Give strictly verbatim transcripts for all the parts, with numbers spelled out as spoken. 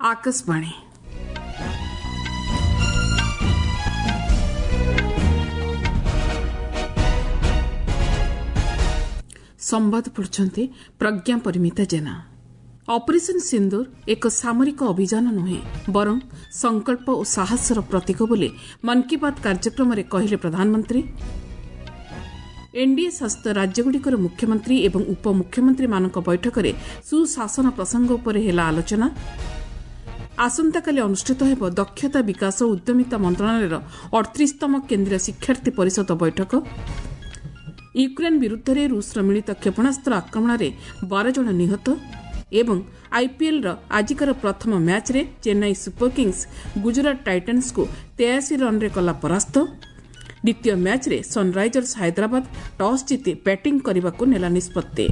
आकाशवाणी संवाद पढ़ुछंती प्रज्ञा परिमिता जेना। ऑपरेशन सिंदूर एक सामरिक अभियान नुहे बरं संकल्प और साहसर प्रतीक बोली मन की बात कार्यक्रम में कहले प्रधानमंत्री। एनडीए शासित राज्यगुड़िकर मुख्यमंत्री एवं उपमुख्यमंत्री मानक बैठक में सुशासन प्रसंग उपर हेला आलोचना। आसंताकाली अनुष्ठित हेब दक्षता विकास और उद्यमिता मंत्रणालयर अड़तीसतम केन्द्रीय शिक्षार्थी परिषद बैठक। यूक्रेन विरुद्ध में रूसर मिलित क्षेपणास्त्र आक्रमण में बारह जन निहत एवं आईपीएल आजिकार प्रथम मैच रे Chennai Super Kings Gujarat Titans को तेयासी रन रे कला परास्त। द्वितीय मैच रे सनराइजर्स हैदराबाद टॉस जीति बैटिंग करने को नेला निष्पत्ति।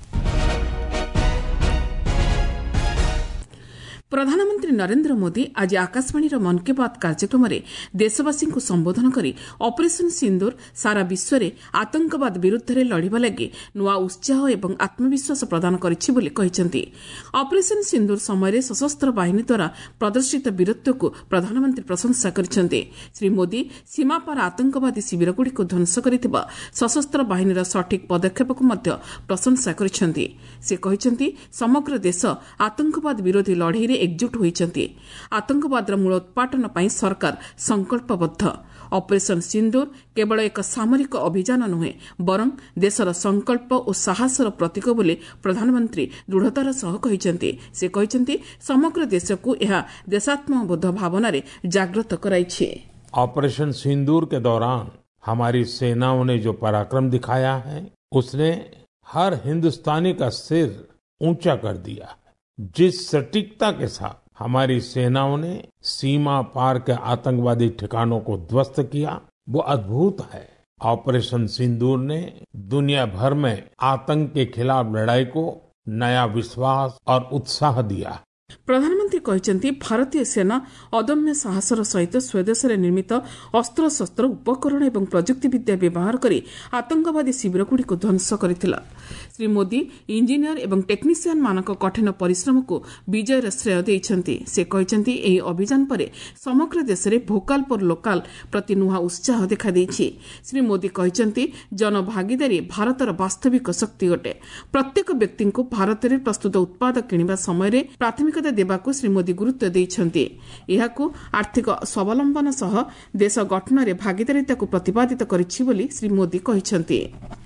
प्रधानमंत्री नरेंद्र मोदी आज आकाशवाणी मन की बात कार्यक्रम में देशवासी को संबोधन करी ऑपरेशन सिंदूर सारा विश्व में आतंकवाद विरुद्ध में लड़िबा लगी नुआ उत्साह एवं आत्मविश्वास प्रदान करिछि बोली कहिसेंति। ऑपरेशन सिंदूर समय सशस्त्र बाहिनी द्वारा प्रदर्शित वीरत्व को प्रधानमंत्री प्रशंसा करिसेंति। श्री मोदी सीमा पार आतंकवादी शिविरगुड़ी को ध्वंस करिथिबा सशस्त्र बाहिनीर सठिक पदक्षेप को मध्य प्रशंसा करिसेंति। से कहिसेंति समग्र देश आतंकवाद विरोधी लड़ाई एकजुट होइचंती। आतंकवादर मूलोत्पाटन पई सरकार संकल्पबद्ध। ऑपरेशन सिंदूर केवल एक सामरिक अभियान नुहे बरं देशर संकल्प और साहसर प्रतीक बोली प्रधानमंत्री दृढ़तार सह कहिसेंति। से कहिसेंति समग्र देश को यह देशात्मबोध भावना रे जागृत कराइछि। ऑपरेशन सिंदूर के दौरान हमारी सेनाओं ने जो पराक्रम दिखाया है उसने हर हिंदुस्तानी का सिर ऊंचा कर दिया। जिस सटीकता के साथ हमारी सेनाओं ने सीमा पार के आतंकवादी ठिकानों को ध्वस्त किया वो अद्भुत है। ऑपरेशन सिंदूर ने दुनिया भर में आतंक के खिलाफ लड़ाई को नया विश्वास और उत्साह दिया। प्रधानमंत्री कहते भारतीय सेना अदम्य साहसर सहित स्वदेश निर्मित अस्त्र शस्त्र उपकरण और प्रजुक्ति विद्या व्यवहार कर आतंकवादी शिविरगुड़ी को ध्वंस करथिला। श्री मोदी इंजीनियर एवं टेक्नीशियन मानक कठिन परिश्रम को विजयर श्रेय देइछंती। से कहते एही अभियान पर समग्र देश में भोकाल पर लोकाल प्रति नुआ उत्साह देखा देइछि। श्री मोदी कहते जन भागीदारी भारतर वास्तविक शक्ति अटे। प्रत्येक व्यक्ति को भारत में प्रस्तुत उत्पाद किणवा समय प्राथमिक देवाको श्री मोदी गुरुत्व देइछंती। एहाकु आर्थिक स्वावलंबन सह देश गठन रे भागीदारिता को प्रतिपादित करिछि बोली श्री मोदी कहिछंती।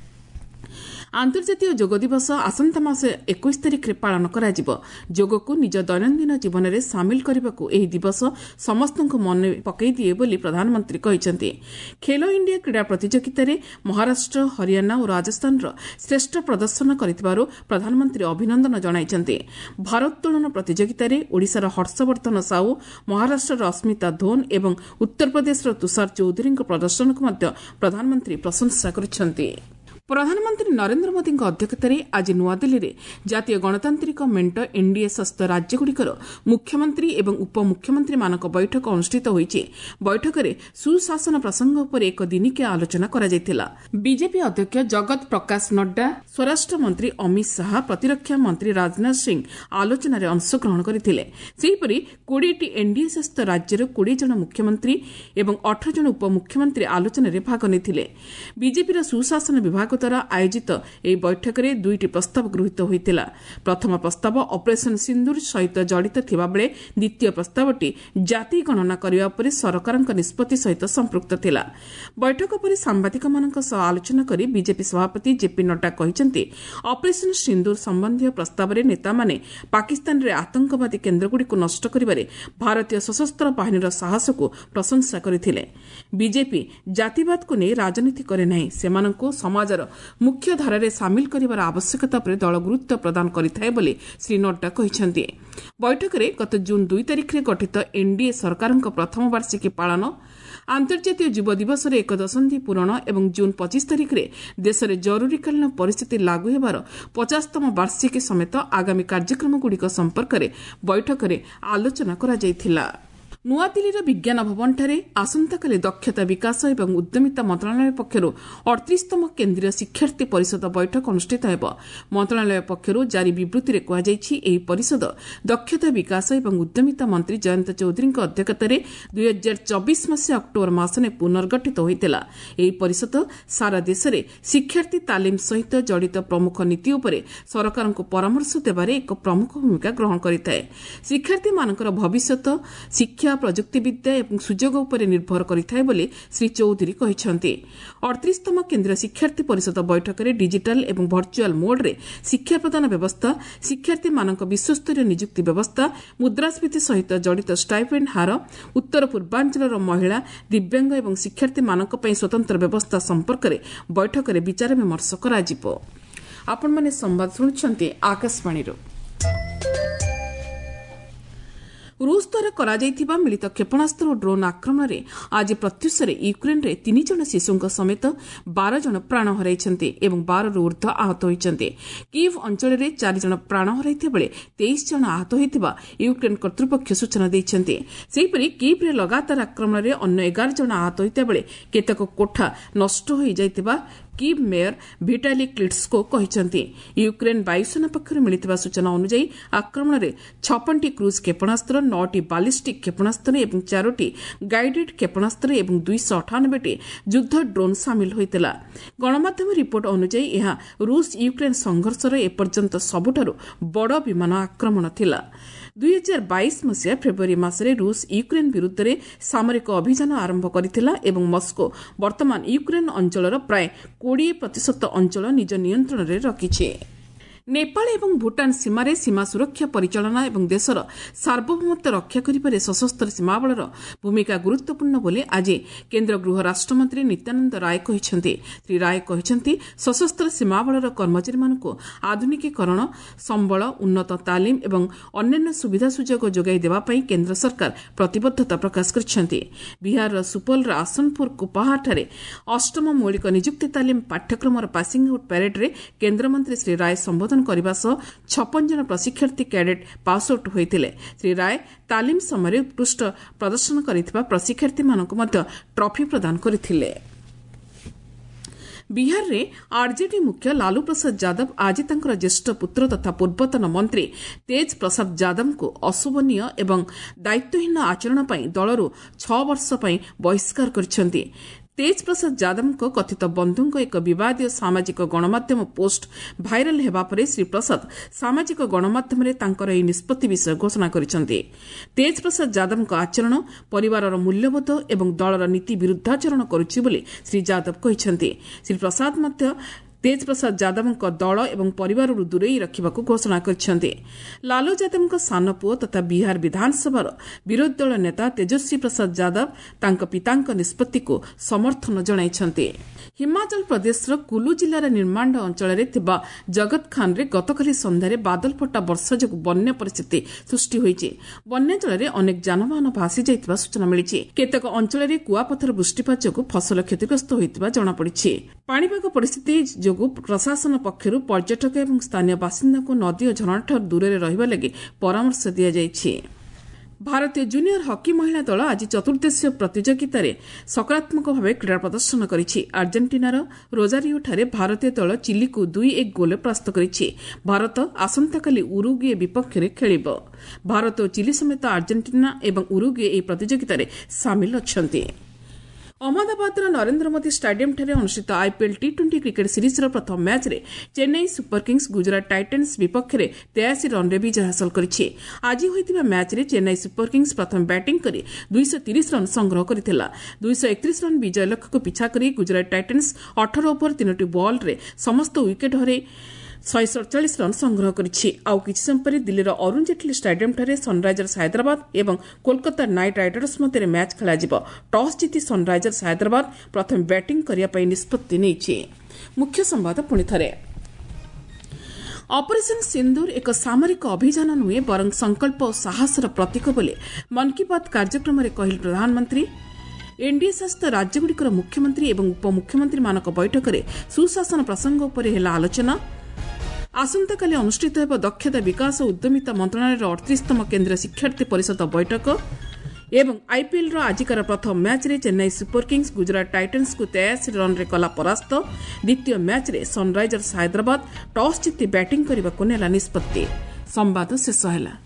आंतर्जातीय योग दिवस आसंता मास इक्कीस तारिख में पालन कराजिबो। योग को निज दैनंदिन जीवन में सामिल करने को यह दिवस समस्त मन पकई दिए बोली प्रधानमंत्री कहिसेंति। खेलो इंडिया क्रीड़ा प्रतियोगिता रे महाराष्ट्र हरियाणा और राजस्थान श्रेष्ठ प्रदर्शन करिथिबारु प्रधानमंत्री अभिनंदन जणाइछंति। भारोत्तोलन प्रतियोगिता रे ओडिशार हर्षवर्धन साहू, महाराष्ट्र अस्मिता धोन एवं उत्तर प्रदेश तुषार चौधरी प्रदर्शन को मध्य प्रधानमंत्री प्रशंसा करिसेंति। प्रधानमंत्री नरेंद्र मोदी अध्यक्षतार आज नुआदिल्ली में जातीय गणतांत्रिक मेंट एनडीए शासित राज्यगुड़िकर मुख्यमंत्री एवं उपमुख्यमंत्री मानक बैठक अनुष्ठित होईछि। बैठक में सुशासन प्रसंग उपर एक दिनिकिया आलोचना करा जायतिला। बीजेपी अध्यक्ष जगत प्रकाश नड्डा, स्वराष्ट्र मंत्री अमित शाह, प्रतिरक्षा मंत्री राजनाथ सिंह आलोचना रे अंशग्रहण करथिले। सेहिपरि बीस एनडीए शासित राज्यर बीस जन मुख्यमंत्री एवं अठारह जन उपमुख्यमंत्री आलोचना रे भाग नेथिले। बीजेपी सुशासन विभाग द्वारा आयोजित ଏହି बैठकରେ ଦୁଇଟି प्रस्ताव गृहीत ହୋଇଥିଲା। प्रथम प्रस्ताव ऑपरेशन सिंदूर सहित जड़ित थिबा बेले द्वितीय प्रस्तावटी जाति गणना करबा पर सरकारक निष्पत्ति सहित संपृक्त थिला। बैठक पर सांबादिकମାନଙ୍କ सह आलोचना करी बीजेपी सभापति जेपी नड्डा कहिसेंति ऑपरेशन सिंदूर संबंधी प्रस्ताव रे नेता माने पाकिस्तान रे आतंकवादी केन्द्रगुडी को नष्ट करिबारे भारतीय सशस्त्र बाहिनीर साहस को प्रशंसा करथिले। बीजेपी जातिवाद को नै राजनीति करे नाही, सेमानंको समाजर मुख्य धारा सामिल करिवार आवश्यकता पर दल गुरुत्व प्रदान करिथाय बोली श्री नड्डा कहिसेंति। बैठक में गत जून दुई तारिख में गठित एनडीए सरकारक प्रथम वार्षिकी पालन, आंतर्जातीय युव दिवस एक दशंधि पूरण एवं जून पच्चीस तारिख में देश में जरूरीकालीन परिस्थिति लागू होबार पचासतम वार्षिकी समेत आगामी कार्यक्रम गुड़िक संपर्क में बैठक में आलोचना करा जायथिला। ନୂଆଦିଲ୍ଲୀର ବିଜ୍ଞାନ ଭବନଠାରେ ଆସନ୍ତାକାଲି ଦକ୍ଷତା ବିକାଶ ଏବଂ ଉଦ୍ୟମିତା ମନ୍ତ୍ରଣାଳୟ ପକ୍ଷରୁ ଅଠତିରିଶତମ କେନ୍ଦ୍ରୀୟ ଶିକ୍ଷାର୍ଥୀ ପରିଷଦ ବୈଠକ ଅନୁଷ୍ଠିତ ହେବ। ମନ୍ତ୍ରଣାଳୟ ପକ୍ଷରୁ ଜାରି ବିବୃତ୍ତିରେ କୁହାଯାଇଛି ଏହି ପରିଷଦ ଦକ୍ଷତା ବିକାଶ ଏବଂ ଉଦ୍ୟମିତା ମନ୍ତ୍ରୀ ଜୟନ୍ତ ଚୌଧୁରୀଙ୍କ ଅଧ୍ୟକ୍ଷତାରେ ଦୁଇ ହଜାର ଚବିଶ ମସିହା ଅକ୍ଟୋବର ମାସରେ ପୁନର୍ଗଠିତ ହୋଇଥିଲା। ଏହି ପରିଷଦ ସାରା ଦେଶରେ ଶିକ୍ଷାର୍ଥୀ ତାଲିମ ସହିତ ଜଡ଼ିତ ପ୍ରମୁଖ ନୀତି ଉପରେ ସରକାରଙ୍କୁ ପରାମର୍ଶ ଦେବାରେ ଏକ ପ୍ରମୁଖ ଭୂମିକା ଗ୍ରହଣ କରିଥାଏ। ଶିକ୍ଷାର୍ଥୀମାନଙ୍କର ଭବିଷ୍ୟତ ଶିକ୍ଷା ପ୍ରଯୁକ୍ତିବିଦ୍ୟା ଏବଂ ସୁଯୋଗ ଉପରେ ନିର୍ଭର କରିଥାଏ ବୋଲି ଶ୍ରୀ ଚୌଧୁରୀ କହିଛନ୍ତି। ଅଠତିରିଶତମ କେନ୍ଦ୍ରୀୟ ଶିକ୍ଷାର୍ଥୀ ପରିଷଦ ବୈଠକରେ ଡିଜିଟାଲ ଏବଂ ଭର୍ଚୁଆଲ ମୋଡ୍ରେ ଶିକ୍ଷା ପ୍ରଦାନ ବ୍ୟବସ୍ଥା, ଶିକ୍ଷାର୍ଥୀମାନଙ୍କ ବିଶ୍ୱସ୍ତରୀୟ ନିଯୁକ୍ତି ବ୍ୟବସ୍ଥା, ମୁଦ୍ରାସ୍ଫୀତି ସହିତ ଜଡ଼ିତ ଷ୍ଟାଇପେଣ୍ଡ ହାର, ଉତ୍ତର ପୂର୍ବାଞ୍ଚଳର ମହିଳା, ଦିବ୍ୟାଙ୍ଗ ଏବଂ ଶିକ୍ଷାର୍ଥୀମାନଙ୍କ ପାଇଁ ସ୍ୱତନ୍ତ୍ର ବ୍ୟବସ୍ଥା ସମ୍ପର୍କରେ ବୈଠକରେ ବିଚାର ବିମର୍ଶ କରାଯିବ। ଆପଣମାନେ ସମ୍ବାଦ ଶୁଣୁଛନ୍ତି ଆକାଶବାଣୀରୁ। ରୁଷ ଦ୍ୱାରା କରାଯାଇଥିବା ମିଳିତ କ୍ଷେପଣାସ୍ତ୍ର ଓ ଡ୍ରୋନ୍ ଆକ୍ରମଣରେ ଆଜି ପ୍ରତ୍ୟୁଷରେ ୟୁକ୍ରେନ୍ରେ ତିନି ଜଣ ଶିଶୁଙ୍କ ସମେତ ବାର ଜଣ ପ୍ରାଣ ହରାଇଛନ୍ତି ଏବଂ ବାରରୁ ଉର୍ଦ୍ଧ୍ୱ ଆହତ ହୋଇଛନ୍ତି। କିଭ୍ ଅଞ୍ଚଳରେ ଚାରି ଜଣ ପ୍ରାଣ ହରାଇଥିବା ବେଳେ ତେଇଶ ଜଣ ଆହତ ହୋଇଥିବା ୟୁକ୍ରେନ୍ କର୍ତ୍ତୃପକ୍ଷ ସୂଚନା ଦେଇଛନ୍ତି। ସେହିପରି କିଭ୍ରେ ଲଗାତାର ଆକ୍ରମଣରେ ଅନ୍ୟ ଏଗାର ଜଣ ଆହତ ହୋଇଥିବା ବେଳେ କେତେକ କୋଠା ନଷ୍ଟ ହୋଇଯାଇଥିବା କିଭ୍ ମେୟର ଭିଟାଲି କ୍ଲିଟ୍ସ୍କୋ କହିଛନ୍ତି। ୟୁକ୍ରେନ୍ ବାୟୁସେନା ପକ୍ଷରୁ ମିଳିଥିବା ସୂଚନା ଅନୁଯାୟୀ ଆକ୍ରମଣରେ ଛପନଟି କ୍ରୁଜ୍ କ୍ଷେପଣାସ୍ତ୍ର, ନଅଟି ବାଲିଷ୍ଟିକ୍ କ୍ଷେପଣାସ୍ତ୍ର ଏବଂ ଚାରୋଟି ଗାଇଡେଡ୍ କ୍ଷେପଣାସ୍ତ୍ର ଏବଂ ଦୁଇଶହ ଅଠାନବେଟି ଯୁଦ୍ଧ ଡ୍ରୋନ୍ ସାମିଲ ହୋଇଥିଲା। ଗଣମାଧ୍ୟମ ରିପୋର୍ଟ ଅନୁଯାୟୀ ଏହା ରୁଷ ୟୁକ୍ରେନ୍ ସଂଘର୍ଷର ଏପର୍ଯ୍ୟନ୍ତ ସବୁଠାରୁ ବଡ଼ ବିମାନ ଆକ୍ରମଣ ଥିଲା। ଦୁଇ ହଜାର ବାଇଶ ମସିହା ଫେବୃୟାରୀ ମାସରେ ରୁଷ ୟୁକ୍ରେନ୍ ବିରୁଦ୍ଧରେ ସାମରିକ ଅଭିଯାନ ଆରମ୍ଭ କରିଥିଲା ଏବଂ ମସ୍କୋ ବର୍ତ୍ତମାନ ୟୁକ୍ରେନ୍ ଅଞ୍ଚଳର ପ୍ରାୟ କୋଡ଼ିଏ ପ୍ରତିଶତ ଅଞ୍ଚଳ ନିଜ ନିୟନ୍ତ୍ରଣରେ ରଖିଛି। ନେପାଳ ଏବଂ ଭୁଟାନ ସୀମାରେ ସୀମା ସୁରକ୍ଷା ପରିଚାଳନା ଏବଂ ଦେଶର ସାର୍ବଭୌମତ୍ୱ ରକ୍ଷା କରିବାରେ ସଶସ୍ତ୍ର ସୀମାବଳର ଭୂମିକା ଗୁରୁତ୍ୱପୂର୍ଣ୍ଣ ବୋଲି ଆଜି କେନ୍ଦ୍ର ଗୃହ ରାଷ୍ଟ୍ରମନ୍ତ୍ରୀ ନିତ୍ୟାନନ୍ଦ ରାୟ କହିଛନ୍ତି। ଶ୍ରୀ ରାୟ କହିଛନ୍ତି, ସଶସ୍ତ୍ର ସୀମାବଳର କର୍ମଚାରୀମାନଙ୍କୁ ଆଧୁନିକୀକରଣ, ସମ୍ବଳ, ଉନ୍ନତ ତାଲିମ ଏବଂ ଅନ୍ୟାନ୍ୟ ସୁବିଧା ସୁଯୋଗ ଯୋଗାଇ ଦେବା ପାଇଁ କେନ୍ଦ୍ର ସରକାର ପ୍ରତିବଦ୍ଧତା ପ୍ରକାଶ କରିଛନ୍ତି। ବିହାରର ସୁପୋଲର ଆସନପୁର କୁପାହାଠାରେ ଅଷ୍ଟମ ମୌଳିକ ନିଯୁକ୍ତି ତାଲିମ ପାଠ୍ୟକ୍ରମର ପାସିଂ ଆଉଟ୍ ପ୍ୟାରେଡ୍ରେ କେନ୍ଦ୍ରମନ୍ତ୍ରୀ ଶ୍ରୀ ରାୟ ସମ୍ବୋଧନ କରିବା ସହ ଛପନ ଜଣ ପ୍ରଶିକ୍ଷାର୍ଥୀ କ୍ୟାଡେଟ୍ ପାସ୍ ଆଉଟ୍ ହୋଇଥିଲେ। ଶ୍ରୀ ରାୟ ତାଲିମ ସମୟରେ ଉତ୍କୃଷ୍ଟ ପ୍ରଦର୍ଶନ କରିଥିବା ପ୍ରଶିକ୍ଷାର୍ଥୀମାନଙ୍କୁ ମଧ୍ୟ ଟ୍ରଫି ପ୍ରଦାନ କରିଥିଲେ। ବିହାରରେ ଆର୍ଜେଡି ମୁଖ୍ୟ ଲାଲୁ ପ୍ରସାଦ ଯାଦବ ଆଜି ତାଙ୍କର ଜ୍ୟେଷ୍ଠ ପୁତ୍ର ତଥା ପୂର୍ବତନ ମନ୍ତ୍ରୀ ତେଜ ପ୍ରସାଦ ଯାଦବଙ୍କୁ ଅଶୋଭନୀୟ ଏବଂ ଦାୟିତ୍ୱହୀନ ଆଚରଣ ପାଇଁ ଦଳରୁ ଛଅ ବର୍ଷ ପାଇଁ ବହିଷ୍କାର କରିଛନ୍ତି। ତେଜ ପ୍ରସାଦ ଯାଦବଙ୍କ କଥିତ ବନ୍ଧୁଙ୍କ ଏକ ବିବାଦୀୟ ସାମାଜିକ ଗଣମାଧ୍ୟମ ପୋଷ୍ଟ ଭାଇରାଲ ହେବା ପରେ ଶ୍ରୀ ପ୍ରସାଦ ସାମାଜିକ ଗଣମାଧ୍ୟମରେ ତାଙ୍କର ଏହି ନିଷ୍ପତ୍ତି ବିଷୟ ଘୋଷଣା କରିଛନ୍ତି। ତେଜ ପ୍ରସାଦ ଯାଦବଙ୍କ ଆଚରଣ ପରିବାରର ମୂଲ୍ୟବୋଧ ଏବଂ ଦଳର ନୀତି ବିରୁଦ୍ଧାଚରଣ କରୁଛି ବୋଲି ଶ୍ରୀ ଯାଦବ କହିଛନ୍ତି। ଶ୍ରୀ ପ୍ରସାଦ ମଧ୍ୟ ତେଜ ପ୍ରସାଦ ଯାଦବଙ୍କ ଦଳ ଏବଂ ପରିବାରରୁ ଦୂରେଇ ରଖିବାକୁ ଘୋଷଣା କରିଛନ୍ତି। ଲାଲୁ ଯାଦବଙ୍କ ସାନ ପୁଅ ତଥା ବିହାର ବିଧାନସଭାର ବିରୋଧୀ ଦଳ ନେତା ତେଜସ୍ୱୀ ପ୍ରସାଦ ଯାଦବ ତାଙ୍କ ପିତାଙ୍କ ନିଷ୍ପତ୍ତିକୁ ସମର୍ଥନ ଜଣାଇଛନ୍ତି। ହିମାଚଳ ପ୍ରଦେଶର କୁଲୁ ଜିଲ୍ଲାର ନିର୍ମାଣ୍ଡ ଅଞ୍ଚଳରେ ଥିବା ଜଗତଖାନରେ ଗତକାଲି ସନ୍ଧ୍ୟାରେ ବାଦଲଫଟା ବର୍ଷା ଯୋଗୁଁ ବନ୍ୟା ପରିସ୍ଥିତି ସୃଷ୍ଟି ହୋଇଛି। ବନ୍ୟା ଜଳରେ ଅନେକ ଯାନବାହନ ଭାସି ଯାଇଥିବା ସୂଚନା ମିଳିଛି। କେତେକ ଅଞ୍ଚଳରେ କୁଆପଥର ବୃଷ୍ଟିପାତ ଯୋଗୁଁ ଫସଲ କ୍ଷତିଗ୍ରସ୍ତ ହୋଇଥିବା ଜଣାପଡ଼ିଛି। ପାଣିପାଗ ପରିସ୍ଥିତି ଯୋଗୁଁ ପ୍ରଶାସନ ପକ୍ଷରୁ ପର୍ଯ୍ୟଟକ ଏବଂ ସ୍ଥାନୀୟ ବାସିନ୍ଦାଙ୍କୁ ନଦୀ ଓ ଝରଣାଠାରୁ ଦୂରରେ ରହିବା ଲାଗି ପରାମର୍ଶ ଦିଆଯାଇଛି। ଭାରତୀୟ ଜୁନିୟର ହକି ମହିଳା ଦଳ ଆଜି ଚତୁର୍ଦ୍ଦେଶୀୟ ପ୍ରତିଯୋଗିତାରେ ସକାରାତ୍ମକ ଭାବେ କ୍ରୀଡ଼ା ପ୍ରଦର୍ଶନ କରିଛି। ଆର୍ଜେଣ୍ଟିନାର ରୋଜାରିଓଠାରେ ଭାରତୀୟ ଦଳ ଚିଲିକୁ ଦୁଇ ଏକ ଗୋଲରେ ପରାସ୍ତ କରିଛି। ଭାରତ ଆସନ୍ତାକାଲି ଉରୁଗୁଏ ବିପକ୍ଷରେ ଖେଳିବ। ଭାରତ ଓ ଚିଲି ସମେତ ଆର୍ଜେଣ୍ଟିନା ଏବଂ ଉରୁଗୁଏ ଏହି ପ୍ରତିଯୋଗିତାରେ ସାମିଲ ଅଛନ୍ତି। ଅହମ୍ମଦାବାଦର ନରେନ୍ଦ୍ର ମୋଦି ଷ୍ଟାଡିୟମ୍ଠାରେ ଅନୁଷ୍ଠିତ ଆଇପିଏଲ୍ ଟି ଟ୍ୱେଣ୍ଟି କ୍ରିକେଟ୍ ସିରିଜ୍ର ପ୍ରଥମ ମ୍ୟାଚ୍ରେ Chennai Super Kings Gujarat Titans ବିପକ୍ଷରେ ତେୟାଅଶୀ ରନ୍ରେ ବିଜୟ ହାସଲ କରିଛି। ଆଜି ହୋଇଥିବା ମ୍ୟାଚ୍ରେ ଚେନ୍ନାଇ ସୁପର କିଙ୍ଗ୍ସ ପ୍ରଥମେ ବ୍ୟାଟିଂ କରି ଦୁଇଶହ ତିରିଶ ରନ୍ ସଂଗ୍ରହ କରିଥିଲା। ଦୁଇଶହ ଏକତିରିଶ ରନ୍ ବିଜୟ ଲକ୍ଷ୍ୟକୁ ପିଛା କରି ଗୁଜରାଟ ଟାଇଟାନ୍ସ ଅଠର ଓଭର ତିନୋଟି ବଲ୍ରେ ସମସ୍ତ ୱିକେଟ୍ ହରାଇ ଶହେ ସତଚାଳିଶ ରନ୍ ସଂଗ୍ରହ କରିଛି। ଆଉ କିଛି ସମୟ ପରେ ଦିଲ୍ଲୀର ଅରୁଣ ଜେଟଲୀ ଷ୍ଟାଡିୟମ୍ଠାରେ ସନ୍ରାଇଜର୍ସ ହାଇଦ୍ରାବାଦ ଏବଂ କୋଲକାତା ନାଇଟ୍ ରାଇଡର୍ସ ମଧ୍ୟରେ ମ୍ୟାଚ୍ ଖେଳାଯିବ। ଟସ୍ ଜିତି ସନ୍ରାଇଜର୍ସ ହାଇଦ୍ରାବାଦ ପ୍ରଥମେ ବ୍ୟାଟିଂ କରିବା ପାଇଁ ନିଷ୍ପତ୍ତି ନେଇଛି। ମୁଖ୍ୟ ସମ୍ବାଦ ପୁଣିଥରେ। ଅପରେସନ୍ ସିନ୍ଦୁର ଏକ ସାମରିକ ଅଭିଯାନ ନୁହେଁ ବରଂ ସଂକଳ୍ପ ଓ ସାହସର ପ୍ରତୀକ ବୋଲି ମନ୍ କୀ ବାତ୍ କାର୍ଯ୍ୟକ୍ରମରେ କହିଲେ ପ୍ରଧାନମନ୍ତ୍ରୀ। ଏନ୍ଡିଏ ଶାସିତ ରାଜ୍ୟଗୁଡ଼ିକର ମୁଖ୍ୟମନ୍ତ୍ରୀ ଏବଂ ଉପମୁଖ୍ୟମନ୍ତ୍ରୀମାନଙ୍କ ବୈଠକରେ ସୁଶାସନ ପ୍ରସଙ୍ଗ ଉପରେ ହେଲା ଆଲୋଚନା। ଆସନ୍ତାକାଲି ଅନୁଷ୍ଠିତ ହେବ ଦକ୍ଷତା ବିକାଶ ଓ ଉଦ୍ୟମିତା ମନ୍ତ୍ରଣାଳୟର ଅଠତିରିଶତମ କେନ୍ଦ୍ରୀୟ ଶିକ୍ଷାର୍ଥୀ ପରିଷଦ ବୈଠକ। ଏବଂ आईपीएल रो आजिकार प्रथम मैच रे Chennai Super Kings Gujarat Titans को तेयासी रन रे कला परास्त। द्वितीय मैच रे सनराइजर्स हैदराबाद टॉस जीति बैटिंग करने को नेला निष्पत्ति। संवाद शेष है।